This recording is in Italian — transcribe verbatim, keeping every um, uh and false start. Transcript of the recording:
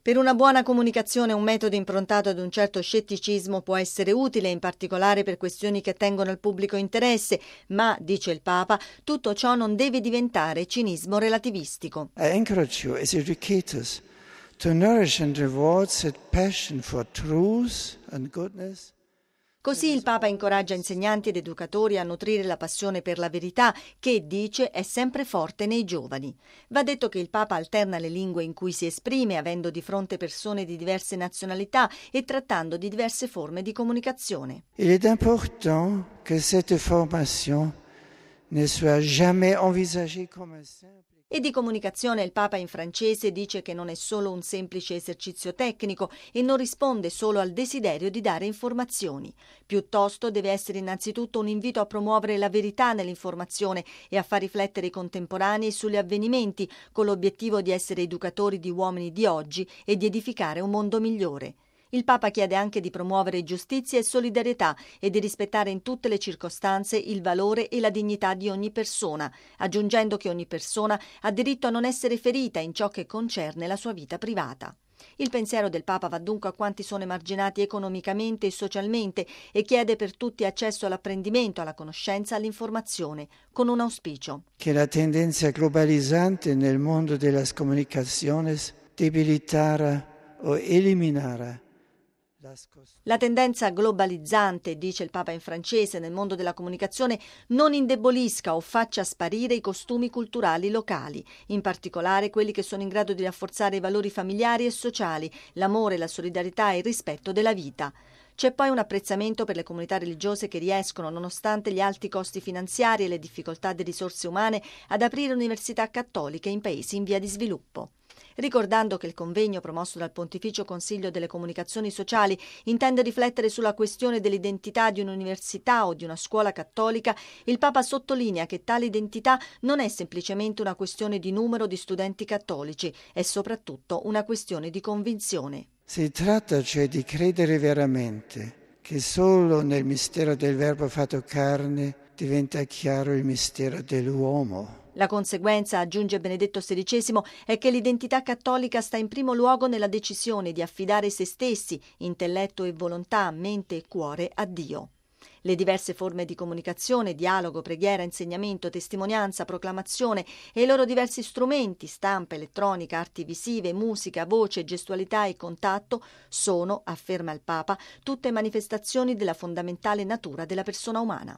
Per una buona comunicazione un metodo improntato ad un certo scetticismo può essere utile, in particolare per questioni che attengono al pubblico interesse, ma, dice il Papa, tutto ciò non deve diventare cinismo relativistico. I encourage you as educators to nourish and reward that passion for truth and goodness. Così il Papa incoraggia insegnanti ed educatori a nutrire la passione per la verità che, dice, è sempre forte nei giovani. Va detto che il Papa alterna le lingue in cui si esprime, avendo di fronte persone di diverse nazionalità e trattando di diverse forme di comunicazione. Il est important que cette formation ne soit jamais envisagée comme un simple. E di comunicazione il Papa in francese dice che non è solo un semplice esercizio tecnico e non risponde solo al desiderio di dare informazioni. Piuttosto deve essere innanzitutto un invito a promuovere la verità nell'informazione e a far riflettere i contemporanei sugli avvenimenti, con l'obiettivo di essere educatori di uomini di oggi e di edificare un mondo migliore. Il Papa chiede anche di promuovere giustizia e solidarietà e di rispettare in tutte le circostanze il valore e la dignità di ogni persona, aggiungendo che ogni persona ha diritto a non essere ferita in ciò che concerne la sua vita privata. Il pensiero del Papa va dunque a quanti sono emarginati economicamente e socialmente e chiede per tutti accesso all'apprendimento, alla conoscenza, all'informazione, con un auspicio. Che la tendenza globalizzante nel mondo delle comunicazioni debilitarà o eliminarà. La tendenza globalizzante, dice il Papa in francese, nel mondo della comunicazione non indebolisca o faccia sparire i costumi culturali locali, in particolare quelli che sono in grado di rafforzare i valori familiari e sociali, l'amore, la solidarietà e il rispetto della vita. C'è poi un apprezzamento per le comunità religiose che riescono, nonostante gli alti costi finanziari e le difficoltà di risorse umane, ad aprire università cattoliche in paesi in via di sviluppo. Ricordando che il convegno promosso dal Pontificio Consiglio delle Comunicazioni Sociali intende riflettere sulla questione dell'identità di un'università o di una scuola cattolica, il Papa sottolinea che tale identità non è semplicemente una questione di numero di studenti cattolici, è soprattutto una questione di convinzione. Si tratta cioè di credere veramente che solo nel mistero del Verbo fatto carne diventa chiaro il mistero dell'uomo. La conseguenza, aggiunge Benedetto sedicesimo, è che l'identità cattolica sta in primo luogo nella decisione di affidare se stessi, intelletto e volontà, mente e cuore, a Dio. Le diverse forme di comunicazione, dialogo, preghiera, insegnamento, testimonianza, proclamazione e i loro diversi strumenti, stampa, elettronica, arti visive, musica, voce, gestualità e contatto, sono, afferma il Papa, tutte manifestazioni della fondamentale natura della persona umana.